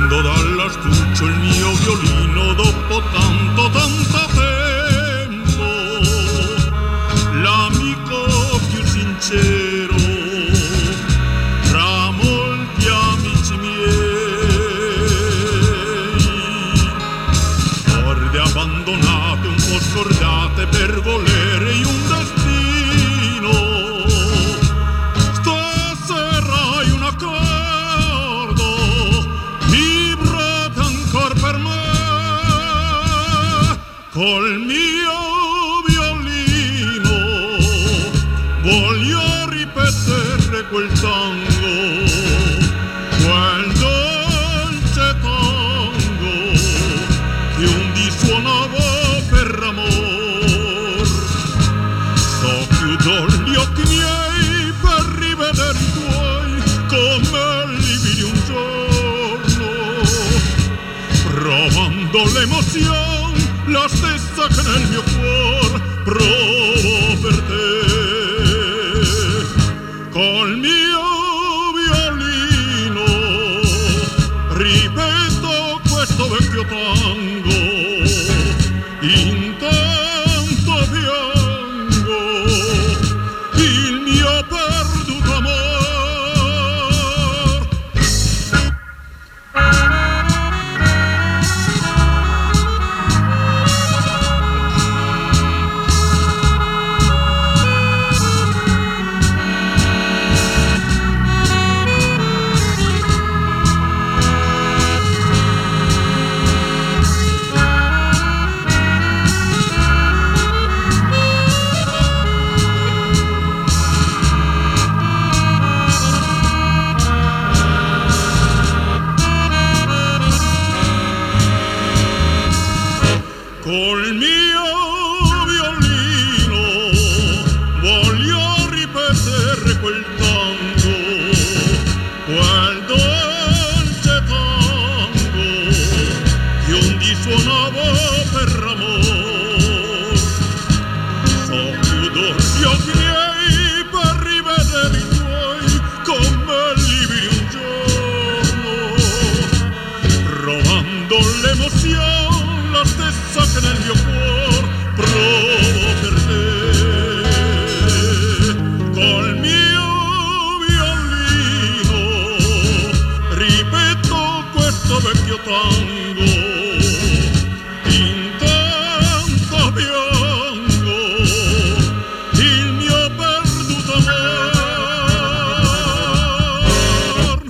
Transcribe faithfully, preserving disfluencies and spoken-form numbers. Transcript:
prendo dall'astuccio il mio violino dopo tanto, tanto tempo, l'amico più sincero tra molti amici miei, corde abbandonate un po' scordate per volere in un destino, stasera hai un accordo vibrate ancor per me, col mio violino voglio ripetere quel tango, quel dolce tango che un dì suonavo per amor. So chiudo gli occhi miei per rivedere i tuoi come lividi un giorno, provando l'emozione la stessa che nel mio cuore provo per te. Col mio violino ripeto questo vecchio tango, intanto piango il mio perduto amor. Col mio violino voglio ripetere quel tango, quel dolce tango che un dì suonavo per amor. So chiudo gli occhi miei per rivedere i tuoi come lividi un giorno, provando l'emozione la stessa che nel mio cuore provo per te. Col mio violino ripeto questo vecchio tango,